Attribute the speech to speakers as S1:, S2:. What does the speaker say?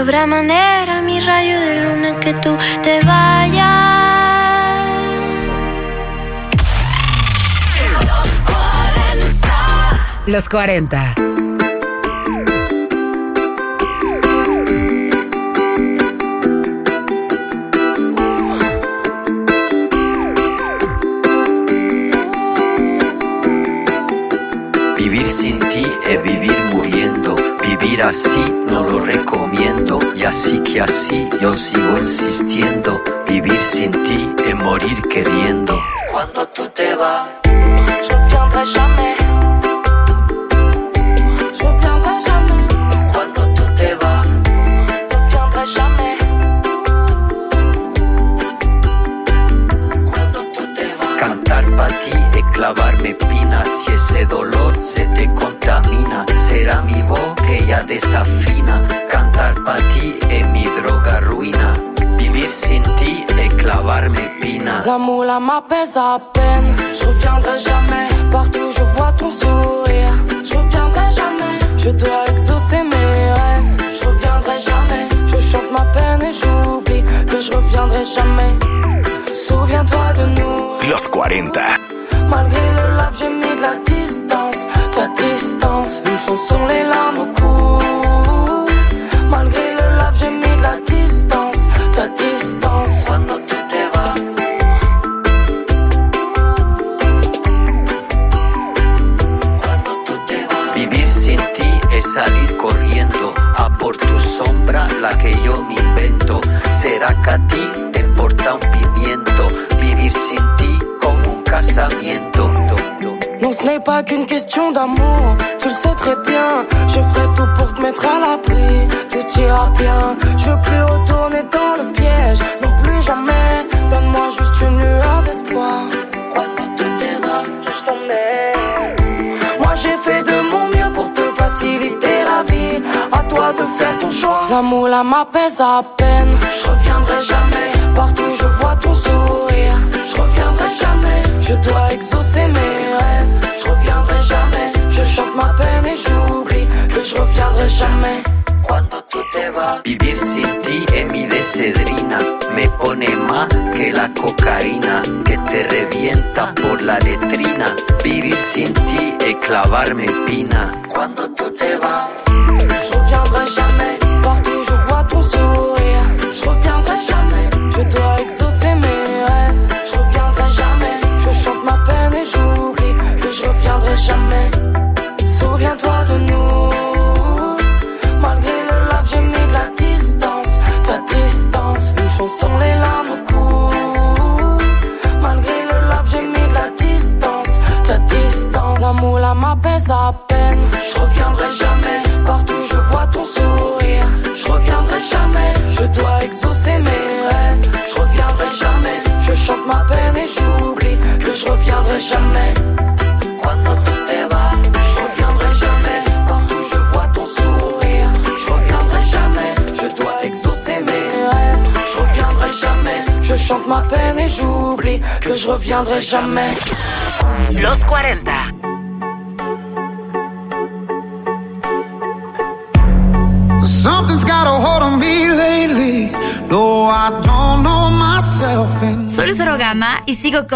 S1: habrá manera, mi rayo de luna, que tú te vayas.
S2: Los 40.
S3: Vivir sin ti es vivir muriendo. Vivir así no lo recomiendo. Y así que así yo sigo insistiendo. Vivir sin ti es morir queriendo. Cuando tú te vas,
S1: Je reviendrai jamais. Je reviendrai jamais.
S3: cuando tú te vas,
S1: Je reviendrai jamais.
S3: cuando tú te vas. Cantar pa' ti es clavarme espinas. Si ese dolor se te contamina, será mi voz que ya desafina. Cantar pa' ti es mi droga ruina. Vivir sin ti es clavarme espinas.
S1: L'amour là m'apaise à peine. Je reviendrai jamais. Partout je vois ton sourire. Je reviendrai jamais. Je dois exaucer mes rêves. Je reviendrai jamais. Je chante ma peine et j'oublie que je reviendrai jamais. Souviens-toi de nous.
S4: Los 40.
S1: Malgré le love, j'ai mis de la distance. Ta distance, une chanson, les larmes au cou. Malgré le love, j'ai mis de la distance. Ta distance.
S3: Cuando tú te vas, cuando tú te vas. Vivir sin ti es salir corriendo a por tu sombra, la que yo me invento. ¿Será que a ti te importa un pimiento? Vivir sin ti como un casamiento.
S1: Non, ce n'est pas qu'une question d'amour, tu le sais très bien. Je ferai tout pour te mettre à l'abri, tout ira bien. Je veux plus retourner dans le piège, non plus jamais. Donne-moi juste une lueur d'espoir.
S3: Cuando tú te vas,
S1: Je t'emmène. Moi j'ai fait de mon mieux pour te faciliter la vie. À toi de faire ton choix. L'amour là m'apaise à peine. Je reviendrai jamais. Partout je vois ton sourire. Je reviendrai jamais. Je dois exaucer mes rêves. Je reviendrai jamais. Je chante ma peine et j'oublie que je reviendrai jamais.
S3: cuando tú te vas. Vivir sin ti es mi desedrina. Me pone más que la cocaína que te revienta por la letrina. Vivir sin ti es clavarme espina. Cuando tú te vas,
S1: Je reviendrai jamais. Partout je vois ton sourire. Je reviendrai jamais. Je dois exaucer mes rêves. Je reviendrai jamais. Je chante ma peine et j'oublie que je reviendrai jamais. Souviens-toi de nous. Malgré le love, j'ai mis de la distance. Ta distance, une chanson, les larmes au cou. Malgré le love, j'ai mis de la distance. Ta distance, l'amour là m'apaise à peine. Je reviendrai jamais. Partout je vois ton sourire. Je reviendrai jamais. Je dois exaucer mes rêves. Je reviendrai jamais. Je chante ma peine et j'oublie que je reviendrai jamais.
S3: cuando tú te vas,
S1: Je reviendrai jamais. Partout je vois ton sourire. Je reviendrai jamais. Je dois exaucer mes rêves. Je reviendrai jamais. Je chante ma peine et j'oublie que je reviendrai jamais.
S2: Los 40.
S5: Something's got a hold on me lately. No, I don't know myself anymore.
S2: Soy Luzaro Gama y sigo con